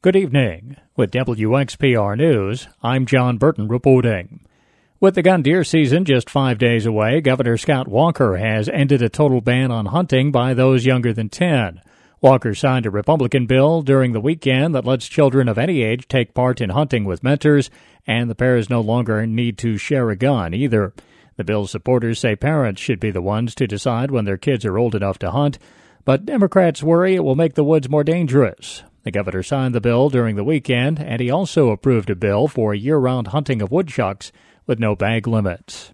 Good evening. With WXPR News, I'm John Burton reporting. With the gun deer season just 5 days away, Governor Scott Walker has ended a total ban on hunting by those younger than 10. Walker signed a Republican bill during the weekend that lets children of any age take part in hunting with mentors, and the parents no longer need to share a gun either. The bill's supporters say parents should be the ones to decide when their kids are old enough to hunt, but Democrats worry it will make the woods more dangerous. The governor signed the bill during the weekend, and he also approved a bill for year-round hunting of woodchucks with no bag limits.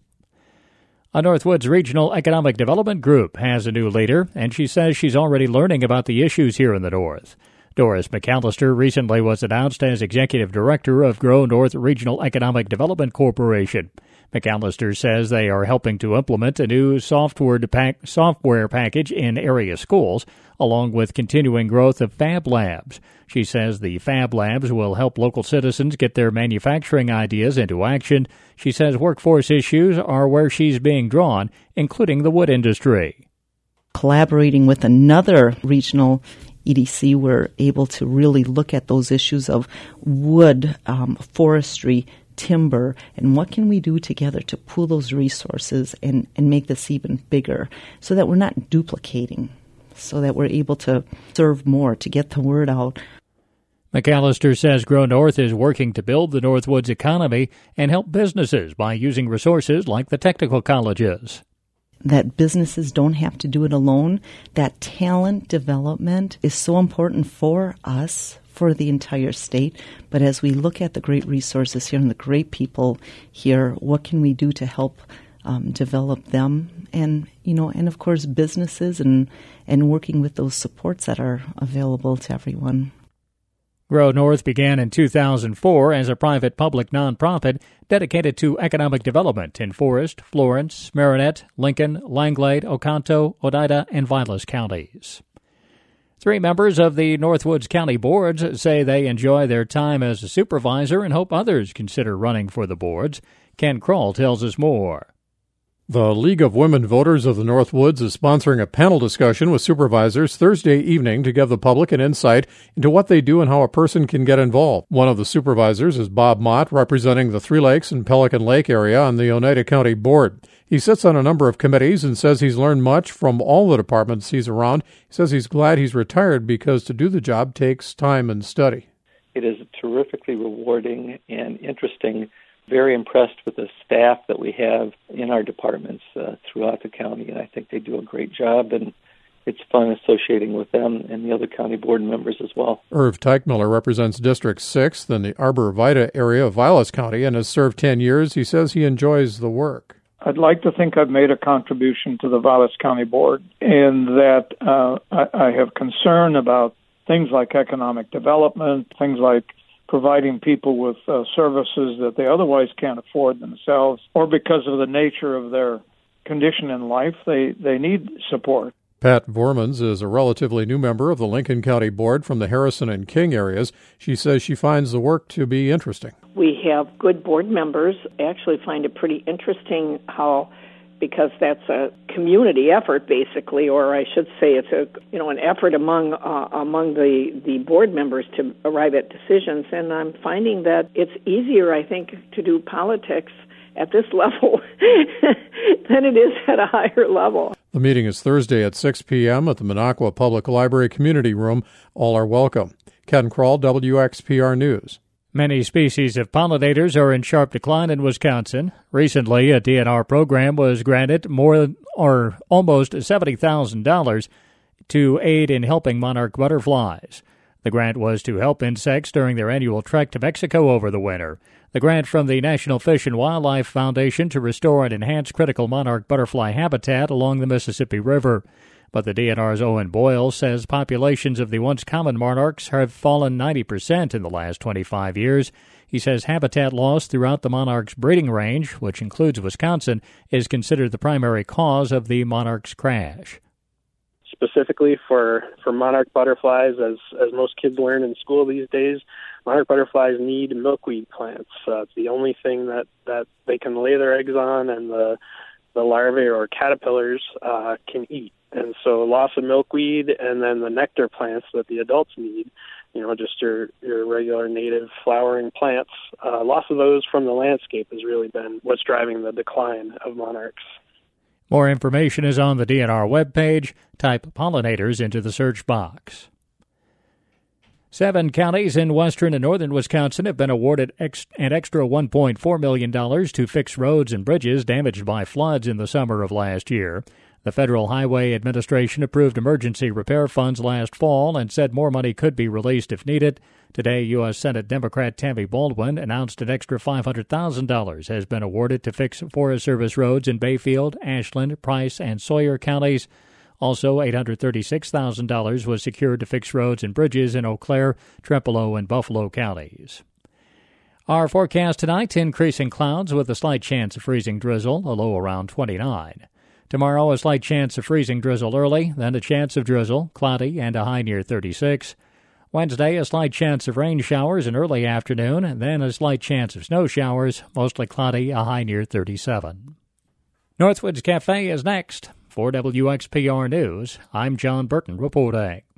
A Northwoods Regional Economic Development Group has a new leader, and she says she's already learning about the issues here in the North. Doris McAllister recently was announced as Executive Director of Grow North Regional Economic Development Corporation. McAllister says they are helping to implement a new software package in area schools, along with continuing growth of Fab Labs. She says the Fab Labs will help local citizens get their manufacturing ideas into action. She says workforce issues are where she's being drawn, including the wood industry. Collaborating with another regional EDC, we're able to really look at those issues of wood, forestry, timber, and what can we do together to pool those resources and make this even bigger so that we're not duplicating, so that we're able to serve more, to get the word out. McAllister says Grow North is working to build the Northwoods economy and help businesses by using resources like the technical colleges. That businesses don't have to do it alone. That talent development is so important for us, for the entire state. But as we look at the great resources here and the great people here, what can we do to help develop them? And, and of course, businesses and working with those supports that are available to everyone. Grow North began in 2004 as a private-public nonprofit dedicated to economic development in Forest, Florence, Marinette, Lincoln, Langlade, Oconto, Oneida, and Vilas counties. 3 members of the Northwoods County boards say they enjoy their time as a supervisor and hope others consider running for the boards. Ken Kroll tells us more. The League of Women Voters of the Northwoods is sponsoring a panel discussion with supervisors Thursday evening to give the public an insight into what they do and how a person can get involved. One of the supervisors is Bob Mott, representing the Three Lakes and Pelican Lake area on the Oneida County Board. He sits on a number of committees and says he's learned much from all the departments he's around. He says he's glad he's retired because to do the job takes time and study. It is terrifically rewarding and interesting. Very impressed with the staff that we have in our departments throughout the county, and I think they do a great job, and it's fun associating with them and the other county board members as well. Irv Teichmiller represents District 6th in the Arbor Vitae area of Vilas County and has served 10 years. He says he enjoys the work. I'd like to think I've made a contribution to the Vilas County Board in that I have concern about things like economic development, things like providing people with services that they otherwise can't afford themselves, or because of the nature of their condition in life, they need support. Pat Vormans is a relatively new member of the Lincoln County Board from the Harrison and King areas. She says she finds the work to be interesting. We have good board members. I actually find it pretty interesting how, because that's a community effort, basically, or I should say it's an effort among the board members to arrive at decisions. And I'm finding that it's easier, I think, to do politics at this level than it is at a higher level. The meeting is Thursday at 6 p.m. at the Minocqua Public Library Community Room. All are welcome. Ken Kroll, WXPR News. Many species of pollinators are in sharp decline in Wisconsin. Recently, a DNR program was granted almost $70,000 to aid in helping monarch butterflies. The grant was to help insects during their annual trek to Mexico over the winter. The grant from the National Fish and Wildlife Foundation to restore and enhance critical monarch butterfly habitat along the Mississippi River. But the DNR's Owen Boyle says populations of the once common monarchs have fallen 90% in the last 25 years. He says habitat loss throughout the monarch's breeding range, which includes Wisconsin, is considered the primary cause of the monarch's crash. Specifically for monarch butterflies, as most kids learn in school these days, monarch butterflies need milkweed plants. It's the only thing that they can lay their eggs on and the larvae or caterpillars can eat. And so loss of milkweed and then the nectar plants that the adults need, just your regular native flowering plants, loss of those from the landscape has really been what's driving the decline of monarchs. More information is on the DNR webpage. Type pollinators into the search box. 7 counties in western and northern Wisconsin have been awarded an extra $1.4 million to fix roads and bridges damaged by floods in the summer of last year. The Federal Highway Administration approved emergency repair funds last fall and said more money could be released if needed. Today, U.S. Senate Democrat Tammy Baldwin announced an extra $500,000 has been awarded to fix Forest Service roads in Bayfield, Ashland, Price, and Sawyer counties. Also, $836,000 was secured to fix roads and bridges in Eau Claire, Trempealeau, and Buffalo counties. Our forecast tonight, increasing clouds with a slight chance of freezing drizzle, a low around 29. Tomorrow, a slight chance of freezing drizzle early, then a chance of drizzle, cloudy, and a high near 36. Wednesday, a slight chance of rain showers in early afternoon, then a slight chance of snow showers, mostly cloudy, a high near 37. Northwoods Cafe is next. For WXPR News, I'm John Burton reporting.